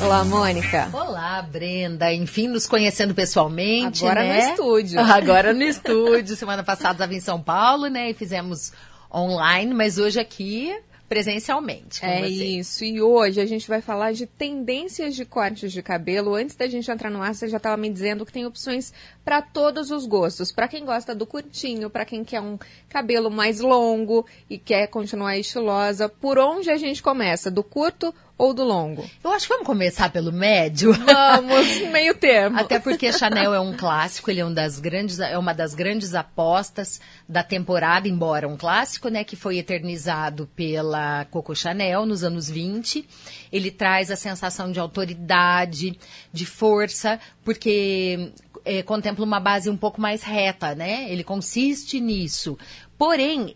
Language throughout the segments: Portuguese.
Olá, Mônica. Olá, Brenda. Enfim, nos conhecendo pessoalmente, Agora né? no estúdio. Agora no estúdio. Semana passada estava em São Paulo, né? E fizemos online, mas hoje aqui presencialmente com você. Isso. E hoje a gente vai falar de tendências de cortes de cabelo. Antes da gente entrar no ar, você já estava me dizendo que tem opções para todos os gostos. Para quem gosta do curtinho, para quem quer um cabelo mais longo e quer continuar estilosa. Por onde a gente começa? Do curto ou do longo? Eu acho que vamos começar pelo médio. Vamos, meio termo. Até porque Chanel é um clássico, ele é uma das grandes apostas da temporada, embora um clássico, né, que foi eternizado pela Coco Chanel nos anos 20. Ele traz a sensação de autoridade, de força, porque contempla uma base um pouco mais reta, né? Ele consiste nisso. Porém,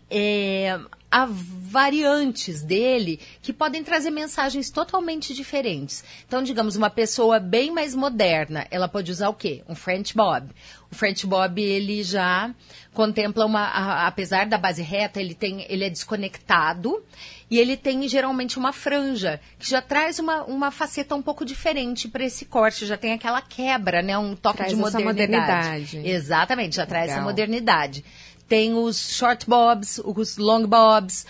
há variantes dele que podem trazer mensagens totalmente diferentes. Então, digamos, uma pessoa bem mais moderna, ela pode usar o quê? Um French Bob. O French Bob, ele já contempla apesar da base reta, ele é desconectado e ele tem geralmente uma franja, que já traz uma faceta um pouco diferente para esse corte, já tem aquela quebra, né? Um toque traz de modernidade. Exatamente, já traz essa modernidade. Tem os short bobs, os long bobs,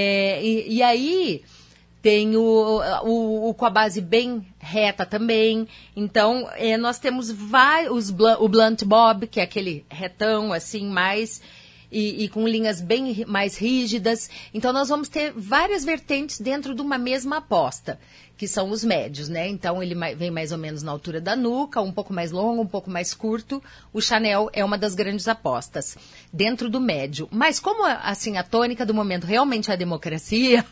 e aí tem o com a base bem reta também. Então, nós temos o blunt bob, que é aquele retão, assim, mais... E com linhas bem mais rígidas. Então, nós vamos ter várias vertentes dentro de uma mesma aposta, que são os médios, né? Então, ele vem mais ou menos na altura da nuca, um pouco mais longo, um pouco mais curto. O Chanel é uma das grandes apostas dentro do médio. Mas como, assim, a tônica do momento realmente é a democracia,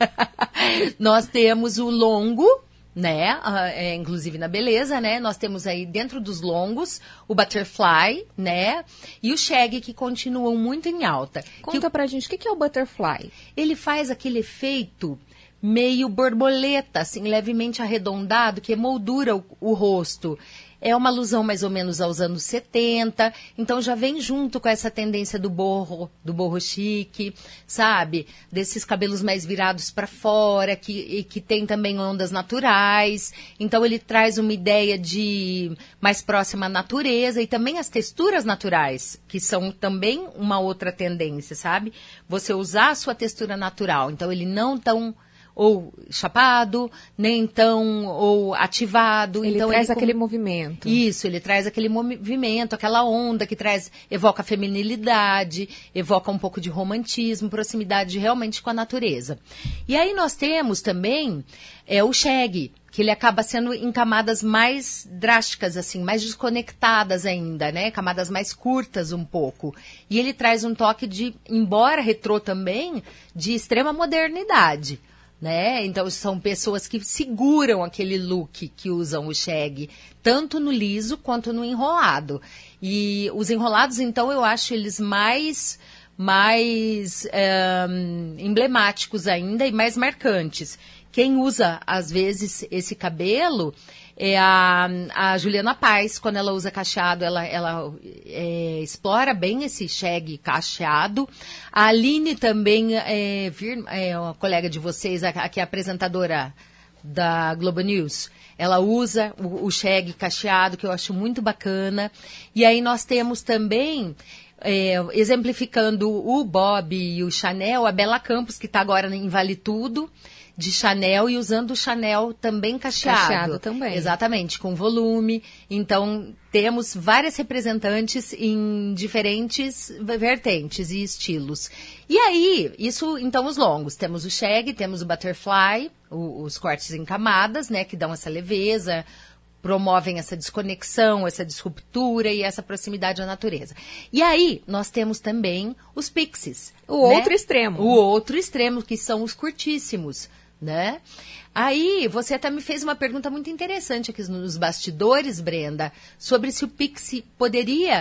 nós temos o longo, né, inclusive na beleza, né, nós temos aí dentro dos longos o butterfly, né, e o shag, que continuam muito em alta. Conta pra gente, o que é o butterfly? Ele faz aquele efeito meio borboleta, assim, levemente arredondado, que emoldura o rosto. É uma alusão mais ou menos aos anos 70, então já vem junto com essa tendência do borro chique, sabe? Desses cabelos mais virados para fora, que tem também ondas naturais. Então ele traz uma ideia de mais próxima à natureza e também as texturas naturais, que são também uma outra tendência, sabe? Você usar a sua textura natural, então ele não tão... ou chapado, nem tão, ou ativado. Ele então, traz aquele movimento. Isso, ele traz aquele movimento, aquela onda que evoca feminilidade, evoca um pouco de romantismo, proximidade realmente com a natureza. E aí nós temos também o shag, que ele acaba sendo em camadas mais drásticas, assim, mais desconectadas ainda, né? Camadas mais curtas um pouco. E ele traz um toque de, embora retrô também, de extrema modernidade. Né? Então, são pessoas que seguram aquele look que usam o shag, tanto no liso quanto no enrolado. E os enrolados, então, eu acho eles mais emblemáticos ainda e mais marcantes. Quem usa, às vezes, esse cabelo é a Juliana Paz. Quando ela usa cacheado, ela explora bem esse shag cacheado. A Aline também é uma colega de vocês, que é apresentadora da Globo News. Ela usa o shag cacheado, que eu acho muito bacana. E aí nós temos também... exemplificando o Bob e o Chanel, a Bela Campos, que está agora em Vale Tudo, de Chanel, e usando o Chanel também cacheado. Cacheado também. Exatamente, com volume. Então, temos várias representantes em diferentes vertentes e estilos. E aí, isso, então, os longos. Temos o shag, temos o butterfly, os cortes em camadas, né, que dão essa leveza, promovem essa desconexão, essa disruptura e essa proximidade à natureza. E aí, nós temos também os pixies. O outro extremo. O outro extremo, que são os curtíssimos, né? Aí, você até me fez uma pergunta muito interessante aqui nos bastidores, Brenda, sobre se o pixie poderia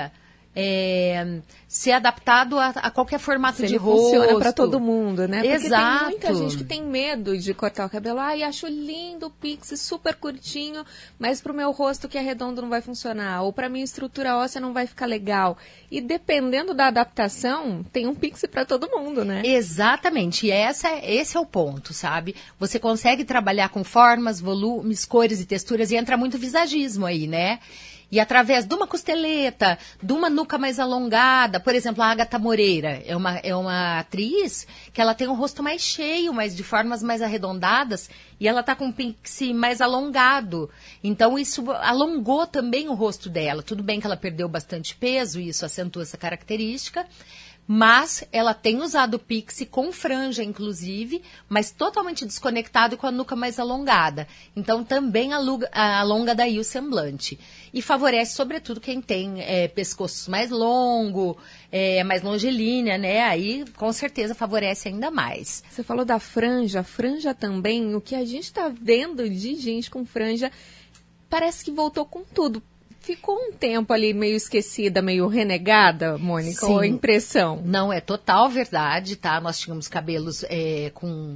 ser adaptado a qualquer formato de rosto. Funciona para todo mundo, né? Porque Exato. tem muita gente que tem medo de cortar o cabelo. Ai, acho lindo o pixie, super curtinho, mas pro meu rosto que é redondo não vai funcionar. Ou pra minha estrutura óssea não vai ficar legal. E dependendo da adaptação, tem um pixie para todo mundo, né? Exatamente. E esse é o ponto, sabe? Você consegue trabalhar com formas, volumes, cores e texturas e entra muito visagismo aí, né? E através de uma costeleta, de uma nuca mais alongada, por exemplo, a Agatha Moreira é uma atriz que ela tem um rosto mais cheio, mas de formas mais arredondadas, e ela tá com um pixie mais alongado. Então isso alongou também o rosto dela. Tudo bem que ela perdeu bastante peso, e isso acentua essa característica, mas ela tem usado o pixie com franja, inclusive, mas totalmente desconectado com a nuca mais alongada. Então, também alonga daí o semblante. E favorece, sobretudo, quem tem pescoço mais longo, mais longilínea, né? Aí, com certeza, favorece ainda mais. Você falou da franja. Franja também, o que a gente está vendo de gente com franja, parece que voltou com tudo. Ficou um tempo ali meio esquecida, meio renegada, Mônica, Sim. ou a impressão? Não, é total verdade, tá? Nós tínhamos cabelos com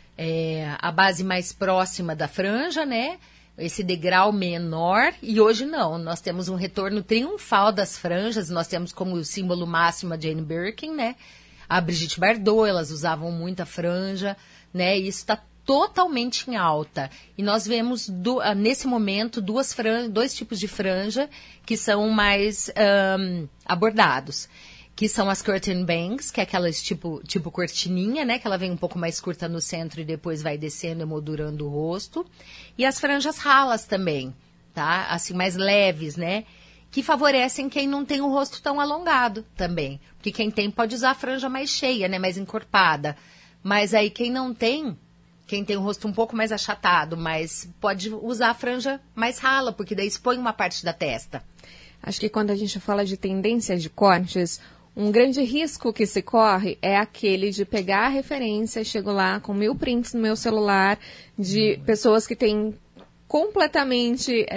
a base mais próxima da franja, né? Esse degrau menor, e hoje não. Nós temos um retorno triunfal das franjas, nós temos como símbolo máximo a Jane Birkin, né? A Brigitte Bardot, elas usavam muita franja, né? E isso está totalmente em alta. E nós vemos, nesse momento, dois tipos de franja que são mais abordados. Que são as curtain bangs, que é aquelas tipo cortininha, né? Que ela vem um pouco mais curta no centro e depois vai descendo, emoldurando o rosto. E as franjas ralas também, tá? Assim, mais leves, né? Que favorecem quem não tem o rosto tão alongado também. Porque quem tem pode usar a franja mais cheia, né? Mais encorpada. Mas aí quem não tem... Quem tem o rosto um pouco mais achatado, mas pode usar a franja mais rala, porque daí expõe uma parte da testa. Acho que quando a gente fala de tendências de cortes, um grande risco que se corre é aquele de pegar a referência, chego lá com 1000 prints no meu celular, de pessoas que têm completamente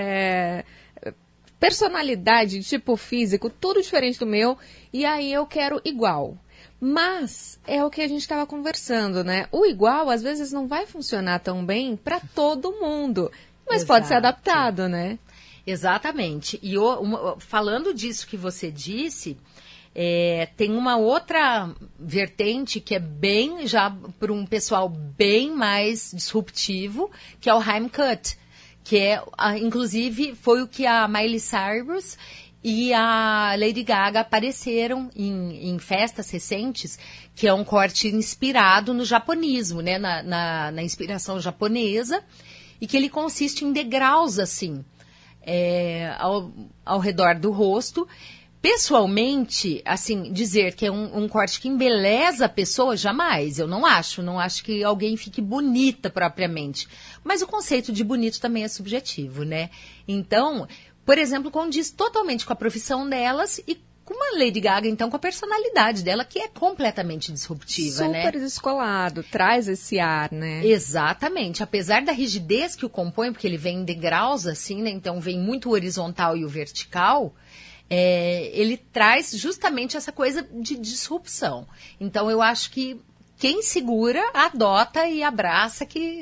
personalidade, tipo físico, tudo diferente do meu, e aí eu quero igual. Mas é o que a gente estava conversando, né? O igual, às vezes, não vai funcionar tão bem para todo mundo. Mas Exato. Pode ser adaptado, né? Exatamente. E falando disso que você disse, tem uma outra vertente que é bem, já para um pessoal bem mais disruptivo, que é o Haim Cut. Que inclusive, foi o que a Miley Cyrus e a Lady Gaga apareceram em festas recentes, que é um corte inspirado no japonismo, né? Na inspiração japonesa, e que ele consiste em degraus, assim, ao redor do rosto. Pessoalmente, assim, dizer que é um corte que embeleza a pessoa, jamais. Eu não acho que alguém fique bonita propriamente. Mas o conceito de bonito também é subjetivo, né? Então... Por exemplo, condiz totalmente com a profissão delas e com a Lady Gaga, então, com a personalidade dela, que é completamente disruptiva, né? Super descolado, traz esse ar, né? Exatamente. Apesar da rigidez que o compõe, porque ele vem em degraus, assim, né? Então, vem muito o horizontal e o vertical, ele traz justamente essa coisa de disrupção. Então, eu acho que quem segura, adota e abraça que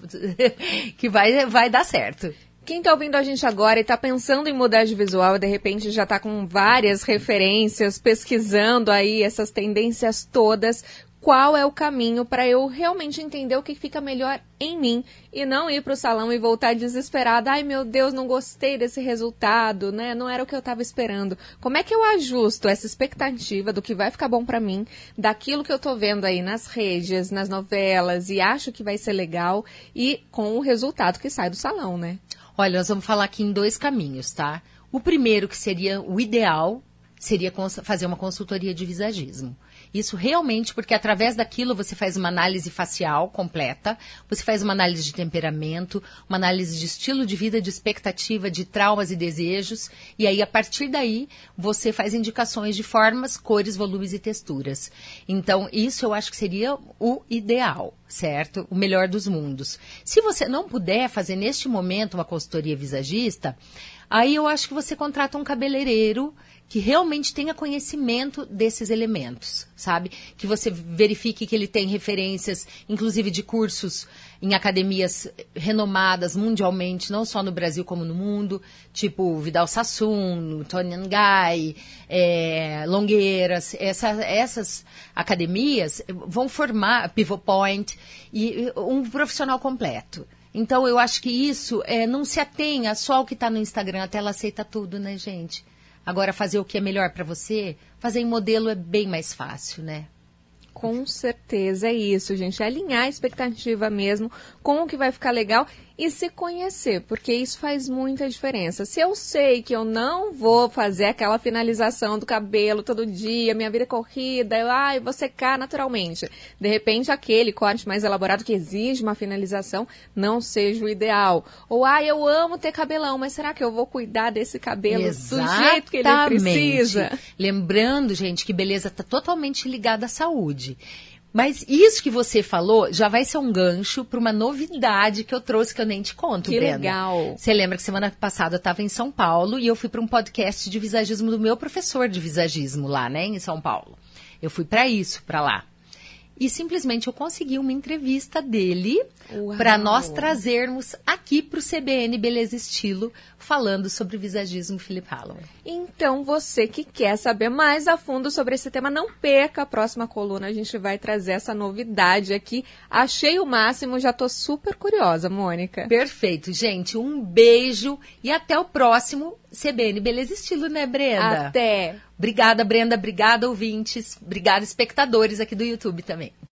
vai dar certo. Quem está ouvindo a gente agora e está pensando em mudar de visual e de repente já está com várias referências, pesquisando aí essas tendências todas, qual é o caminho para eu realmente entender o que fica melhor em mim e não ir para o salão e voltar desesperada? Ai, meu Deus, não gostei desse resultado, né? Não era o que eu estava esperando. Como é que eu ajusto essa expectativa do que vai ficar bom para mim, daquilo que eu estou vendo aí nas redes, nas novelas e acho que vai ser legal e com o resultado que sai do salão, né? Olha, nós vamos falar aqui em 2 caminhos, tá? O primeiro, que seria o ideal, seria fazer uma consultoria de visagismo. Isso realmente, porque através daquilo você faz uma análise facial completa, você faz uma análise de temperamento, uma análise de estilo de vida, de expectativa, de traumas e desejos, e aí a partir daí você faz indicações de formas, cores, volumes e texturas. Então isso eu acho que seria o ideal, certo? O melhor dos mundos. Se você não puder fazer neste momento uma consultoria visagista, aí eu acho que você contrata um cabeleireiro que realmente tenha conhecimento desses elementos, sabe? Que você verifique que ele tem referências, inclusive de cursos em academias renomadas mundialmente, não só no Brasil como no mundo, tipo Vidal Sassoon, Tony Ngai, Longueiras. Essas academias vão formar Pivot Point e um profissional completo. Então, eu acho que isso não se atenha só ao que está no Instagram, a tela aceita tudo, né, gente? Agora, fazer o que é melhor para você, fazer em modelo é bem mais fácil, né? Com certeza, é isso, gente. É alinhar a expectativa mesmo com o que vai ficar legal e se conhecer, porque isso faz muita diferença. Se eu sei que eu não vou fazer aquela finalização do cabelo todo dia, minha vida é corrida, eu vou secar naturalmente. De repente, aquele corte mais elaborado que exige uma finalização não seja o ideal. Ou, eu amo ter cabelão, mas será que eu vou cuidar desse cabelo do jeito que ele precisa? Lembrando, gente, que beleza está totalmente ligada à saúde. Mas isso que você falou já vai ser um gancho para uma novidade que eu trouxe que eu nem te conto, Brenda. Que legal. Você lembra que semana passada eu estava em São Paulo e eu fui para um podcast de visagismo do meu professor de visagismo lá, né, em São Paulo. Eu fui para lá. E simplesmente eu consegui uma entrevista dele para nós trazermos aqui para o CBN Beleza Estilo, falando sobre visagismo Philip Holloway. Então, você que quer saber mais a fundo sobre esse tema, não perca a próxima coluna. A gente vai trazer essa novidade aqui. Achei o máximo, já tô super curiosa, Mônica. Perfeito, gente. Um beijo e até o próximo CBN Beleza Estilo, né, Brenda? Até! Obrigada, Brenda. Obrigada, ouvintes. Obrigada, espectadores aqui do YouTube também.